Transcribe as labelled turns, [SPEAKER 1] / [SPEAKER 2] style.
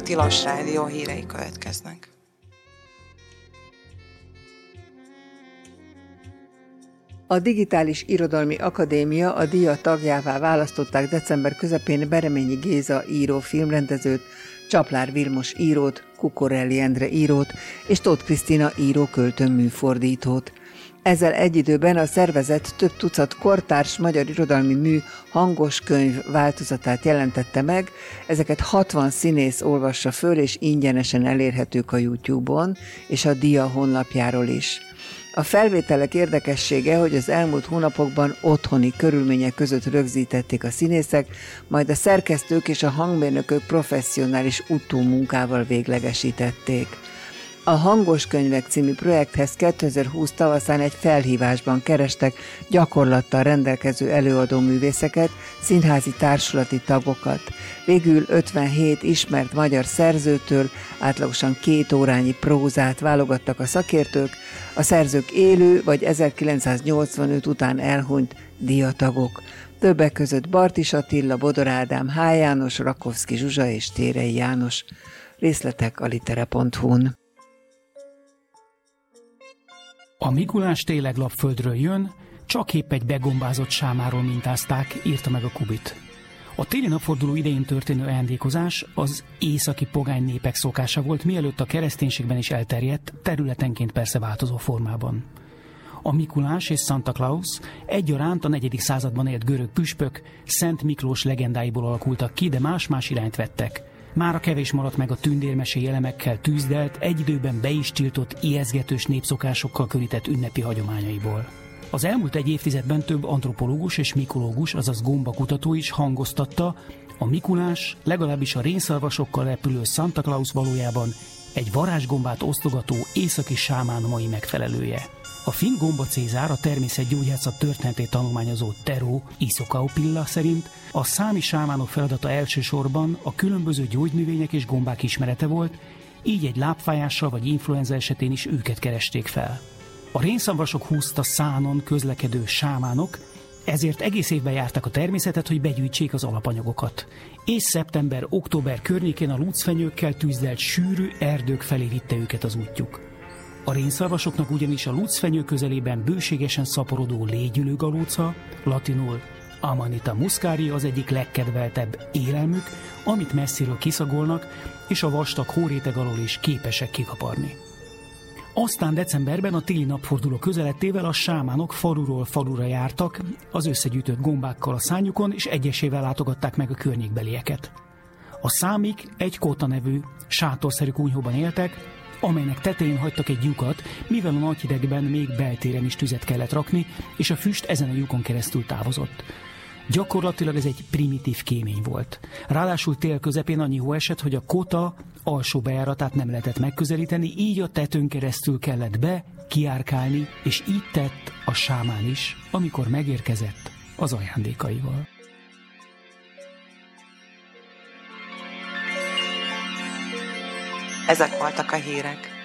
[SPEAKER 1] Tilos Rádió hírei következnek.
[SPEAKER 2] A Digitális Irodalmi Akadémia a díja tagjává választották december közepén Bereményi Géza író filmrendezőt, Csaplár Vilmos írót, Kukorelli Endre írót és Tóth Krisztina író költőműfordítót. Ezzel egy időben a szervezet több tucat kortárs magyar irodalmi mű hangos könyv változatát jelentette meg, ezeket 60 színész olvassa föl, és ingyenesen elérhetők a YouTube-on és a DIA honlapjáról is. A felvételek érdekessége, hogy az elmúlt hónapokban otthoni körülmények között rögzítették a színészek, majd a szerkesztők és a hangmérnökök professzionális utómunkával véglegesítették. A Hangos Könyvek című projekthez 2020 tavaszán egy felhívásban kerestek gyakorlattal rendelkező előadóművészeket, színházi társulati tagokat. Végül 57 ismert magyar szerzőtől átlagosan 2 órányi prózát válogattak a szakértők, a szerzők élő vagy 1985 után elhunyt díjatagok. Többek között Bartis Attila, Bodor Ádám, H. János, Rakovszky Zsuzsa és Térei János. Részletek a litera.hu-n.
[SPEAKER 3] A Mikulás tényleg lapföldről jön, csak épp egy begombázott sámáról mintázták, írta meg a Kubit. A téli napforduló idején történő ajándékozás az északi pogány népek szokása volt, mielőtt a kereszténységben is elterjedt, területenként persze változó formában. A Mikulás és Santa Claus egyaránt a 4. században élt görög püspök, Szent Miklós legendáiból alakultak ki, de más-más irányt vettek. Mára kevés maradt meg a tündérmesély elemekkel tűzdelt, egy időben be is tiltott, ijesztgetős népszokásokkal körített ünnepi hagyományaiból. Az elmúlt egy évtizedben több antropológus és mikológus, azaz gombakutató is hangoztatta, a Mikulás, legalábbis a rénszarvasokkal repülő Santa Claus valójában egy varázsgombát osztogató északi sámán mai megfelelője. A finn gomba Cézár, a természetgyógyászat történetét tanulmányozó Tero Isokaupilla szerint a számi sámánok feladata elsősorban a különböző gyógynövények és gombák ismerete volt, így egy lábfájással vagy influenza esetén is őket keresték fel. A rénszarvasok húzta szánon közlekedő sámánok, ezért egész évben járták a természetet, hogy begyűjtsék az alapanyagokat. És szeptember-október környékén a lucfenyőkkel tűzdelt sűrű erdők felé vitte őket az útjuk. A rénszarvasoknak ugyanis a lucfenyő közelében bőségesen szaporodó légyülőgalóca, latinul Amanita muscari az egyik legkedveltebb élelmük, amit messziről kiszagolnak, és a vastag hóréteg alól is képesek kikaparni. Aztán decemberben a téli napforduló közelettével a sámánok faluról falura jártak, az összegyűjtött gombákkal a szányukon, és egyesével látogatták meg a környékbelieket. A számik egy kóta nevű, sátorszerű kunyhóban éltek, amelynek tetején hagytak egy lyukat, mivel a nagy hidegben még beltéren is tüzet kellett rakni, és a füst ezen a lyukon keresztül távozott. Gyakorlatilag ez egy primitív kémény volt. Ráadásul tél közepén annyi hó esett, hogy a kóta alsó bejáratát nem lehetett megközelíteni, így a tetőn keresztül kellett kiárkálni, és így tett a sámán is, amikor megérkezett az ajándékaival.
[SPEAKER 1] Ezek voltak a hírek.